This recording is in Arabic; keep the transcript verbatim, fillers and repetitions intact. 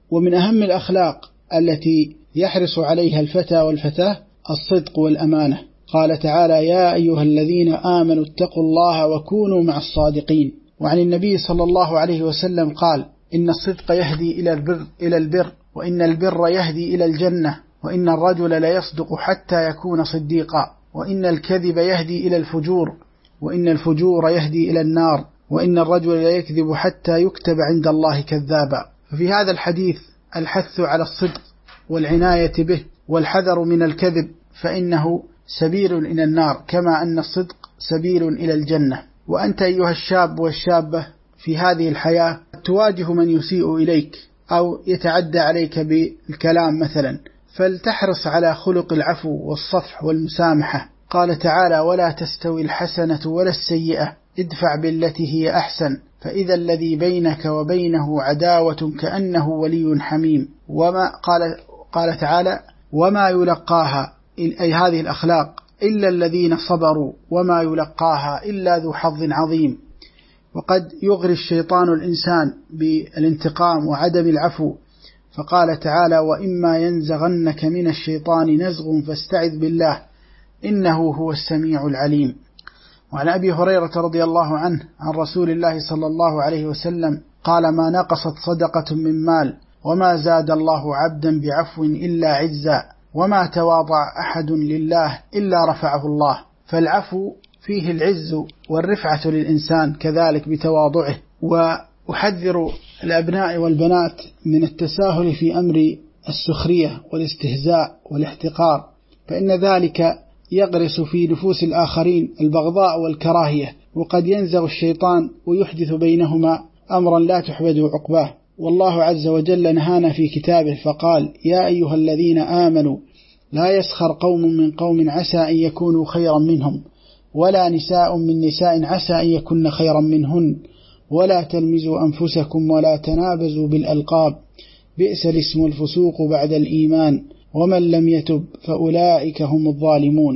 ومن أهم الأخلاق التي يحرص عليها الفتى والفتاة الصدق والأمانة. قال تعالى: يا أيها الذين آمنوا اتقوا الله وكونوا مع الصادقين. وعن النبي صلى الله عليه وسلم قال: إن الصدق يهدي إلى البر, إلى البر وإن البر يهدي إلى الجنة، وإن الرجل لا يصدق حتى يكون صديقا، وإن الكذب يهدي إلى الفجور، وإن الفجور يهدي إلى النار، وإن الرجل لا يكذب حتى يكتب عند الله كذابا. ففي هذا الحديث الحث على الصدق والعناية به والحذر من الكذب، فإنه سبيل إلى النار كما أن الصدق سبيل إلى الجنة. وأنت أيها الشاب والشابة في هذه الحياة تواجه من يسيء إليك أو يتعدى عليك بالكلام مثلا، فلتحرص على خلق العفو والصفح والمسامحة. قال تعالى: ولا تستوي الحسنة ولا السيئة ادفع بالتي هي أحسن فإذا الذي بينك وبينه عداوة كأنه ولي حميم. وما قال, قال تعالى: وما يلقاها، أي هذه الأخلاق، إلا الذين صبروا وما يلقاها إلا ذو حظ عظيم. وقد يغري الشيطان الإنسان بالانتقام وعدم العفو، فقال تعالى: وإما ينزغنك من الشيطان نزغ فاستعذ بالله إنه هو السميع العليم. وعن أبي هريرة رضي الله عنه عن رسول الله صلى الله عليه وسلم قال: ما نقصت صدقة من مال وما زاد الله عبدا بعفو إلا عزا، وما تواضع أحد لله إلا رفعه الله. فالعفو فيه العز والرفعة للإنسان كذلك بتواضعه. وأحذر الأبناء والبنات من التساهل في أمر السخرية والاستهزاء والاحتقار، فإن ذلك يغرس في نفوس الآخرين البغضاء والكراهية، وقد ينزغ الشيطان ويحدث بينهما أمرا لا تحمد عقباه. والله عز وجل نهانا في كتابه فقال: يا أيها الذين آمنوا لا يسخر قوم من قوم عسى أن يكونوا خيرا منهم، ولا نساء من نساء عسى أن يكن خيرا منهن، ولا تلمزوا أنفسكم ولا تنابزوا بالألقاب، بئس الاسم الفسوق بعد الإيمان، ومن لم يتب فأولئك هم الظالمون.